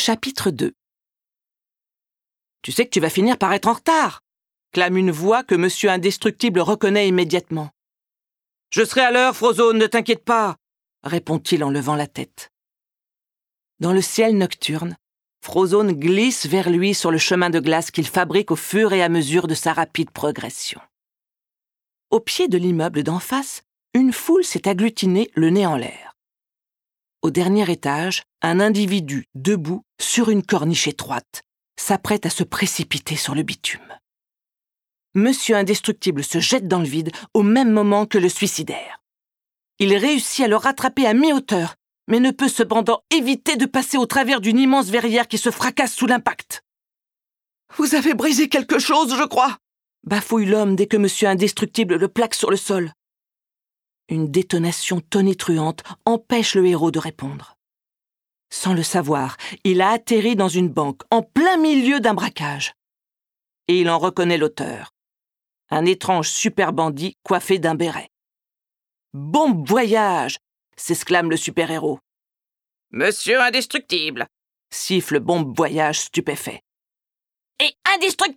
Chapitre 2. Tu sais que tu vas finir par être en retard, clame une voix que Monsieur Indestructible reconnaît immédiatement. Je serai à l'heure, Frozone, ne t'inquiète pas, répond-il en levant la tête. Dans le ciel nocturne, Frozone glisse vers lui sur le chemin de glace qu'il fabrique au fur et à mesure de sa rapide progression. Au pied de l'immeuble d'en face, une foule s'est agglutinée le nez en l'air. Au dernier étage, un individu, debout, sur une corniche étroite, s'apprête à se précipiter sur le bitume. Monsieur Indestructible se jette dans le vide au même moment que le suicidaire. Il réussit à le rattraper à mi-hauteur, mais ne peut cependant éviter de passer au travers d'une immense verrière qui se fracasse sous l'impact. « Vous avez brisé quelque chose, je crois !» bafouille l'homme dès que Monsieur Indestructible le plaque sur le sol. Une détonation tonitruante empêche le héros de répondre. Sans le savoir, il a atterri dans une banque, en plein milieu d'un braquage. Et il en reconnaît l'auteur. Un étrange super bandit coiffé d'un béret. « Bon voyage !» s'exclame le super-héros. « Monsieur Indestructible !» siffle Bombe Voyage stupéfait. « Et Indestructiboy !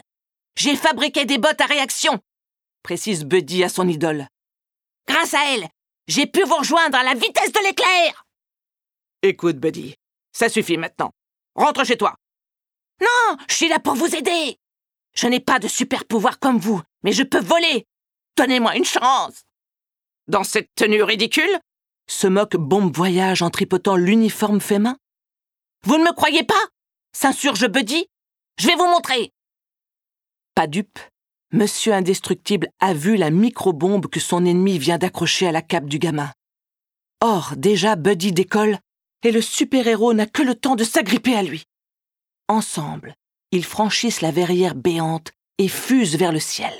J'ai fabriqué des bottes à réaction !» précise Buddy à son idole. « Grâce à elle, j'ai pu vous rejoindre à la vitesse de l'éclair !» Écoute, Buddy, ça suffit maintenant. Rentre chez toi. Non, je suis là pour vous aider. Je n'ai pas de super pouvoir comme vous, mais je peux voler. Donnez-moi une chance. Dans cette tenue ridicule, se moque Bombe Voyage en tripotant l'uniforme fait main. Vous ne me croyez pas? S'insurge Buddy. Je vais vous montrer. Pas dupe, Monsieur Indestructible a vu la micro-bombe que son ennemi vient d'accrocher à la cape du gamin. Or, déjà Buddy décolle, et le super-héros n'a que le temps de s'agripper à lui. Ensemble, ils franchissent la verrière béante et fusent vers le ciel.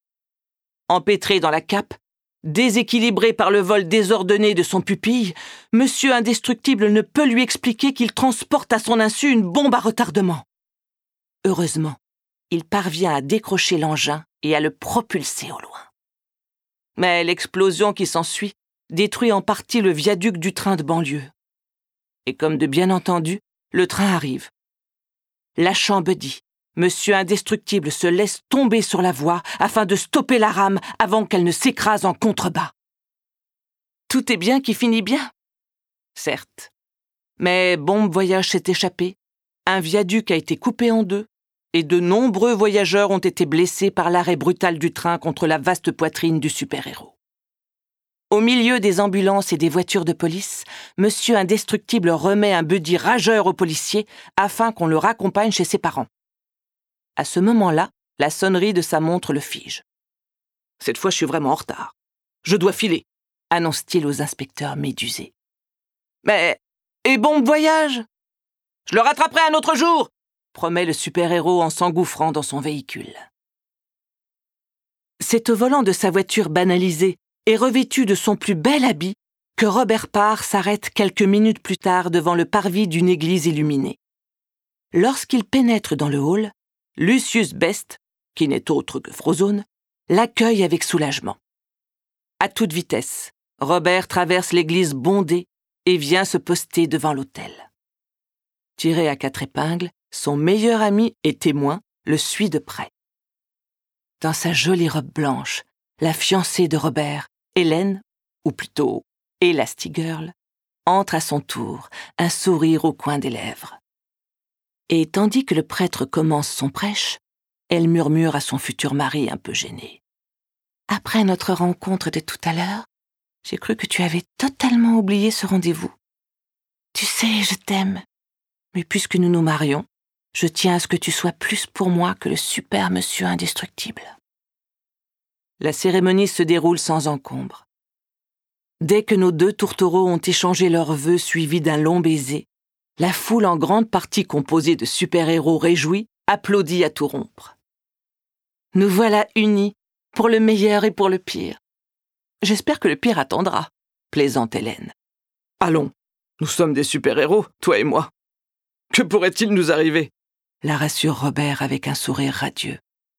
Empêtré dans la cape, déséquilibré par le vol désordonné de son pupille, Monsieur Indestructible ne peut lui expliquer qu'il transporte à son insu une bombe à retardement. Heureusement, il parvient à décrocher l'engin et à le propulser au loin. Mais l'explosion qui s'ensuit détruit en partie le viaduc du train de banlieue. Et comme de bien entendu, le train arrive. Lâchant Buddy, Monsieur Indestructible se laisse tomber sur la voie afin de stopper la rame avant qu'elle ne s'écrase en contrebas. Tout est bien qui finit bien. Certes. Mais Bombe Voyage s'est échappé, un viaduc a été coupé en deux, et de nombreux voyageurs ont été blessés par l'arrêt brutal du train contre la vaste poitrine du super-héros. Au milieu des ambulances et des voitures de police, Monsieur Indestructible remet un Buddy rageur au policier afin qu'on le raccompagne chez ses parents. À ce moment-là, la sonnerie de sa montre le fige. « Cette fois, je suis vraiment en retard. Je dois filer », annonce-t-il aux inspecteurs médusés. « Mais, et Bombe Voyage ? Je le rattraperai un autre jour !» promet le super-héros en s'engouffrant dans son véhicule. C'est au volant de sa voiture banalisée et revêtu de son plus bel habit que Robert Parr s'arrête quelques minutes plus tard devant le parvis d'une église illuminée. Lorsqu'il pénètre dans le hall, Lucius Best, qui n'est autre que Frozone, l'accueille avec soulagement. À toute vitesse, Robert traverse l'église bondée et vient se poster devant l'autel. Tiré à 4 épingles, son meilleur ami et témoin le suit de près. Dans sa jolie robe blanche, la fiancée de Robert, Hélène, ou plutôt Elastigirl, entre à son tour, un sourire au coin des lèvres. Et tandis que le prêtre commence son prêche, elle murmure à son futur mari un peu gêné. « Après notre rencontre de tout à l'heure, j'ai cru que tu avais totalement oublié ce rendez-vous. Tu sais, je t'aime, mais puisque nous nous marions, je tiens à ce que tu sois plus pour moi que le super Monsieur Indestructible. » La cérémonie se déroule sans encombre. Dès que nos deux tourtereaux ont échangé leurs vœux suivis d'un long baiser, la foule en grande partie composée de super-héros réjouis applaudit à tout rompre. Nous voilà unis, pour le meilleur et pour le pire. J'espère que le pire attendra, plaisante Hélène. Allons, nous sommes des super-héros, toi et moi. Que pourrait-il nous arriver ? La rassure Robert avec un sourire radieux.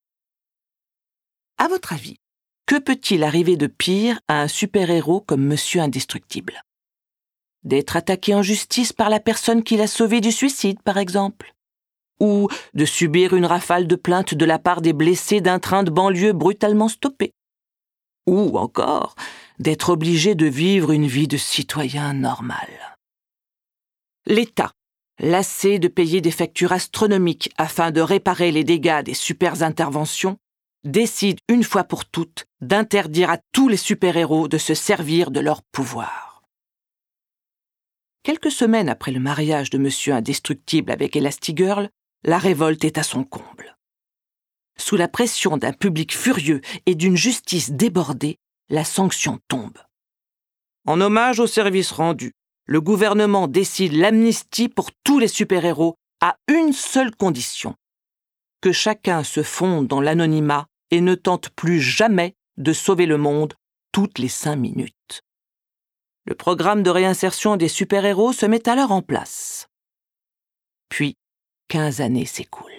À votre avis, que peut-il arriver de pire à un super-héros comme Monsieur Indestructible ? d'être attaqué en justice par la personne qui l'a sauvé du suicide, par exemple, ou de subir une rafale de plaintes de la part des blessés d'un train de banlieue brutalement stoppé, ou encore d'être obligé de vivre une vie de citoyen normal. L'État, lassé de payer des factures astronomiques afin de réparer les dégâts des super-interventions, décide une fois pour toutes d'interdire à tous les super-héros de se servir de leur pouvoir. Quelques semaines après le mariage de Monsieur Indestructible avec Elastigirl, la révolte est à son comble. Sous la pression d'un public furieux et d'une justice débordée, la sanction tombe. En hommage au service rendu, le gouvernement décide l'amnistie pour tous les super-héros à une seule condition: que chacun se fonde dans l'anonymat et ne tente plus jamais de sauver le monde toutes les 5 minutes. Le programme de réinsertion des super-héros se met alors en place. Puis, 15 années s'écoulent.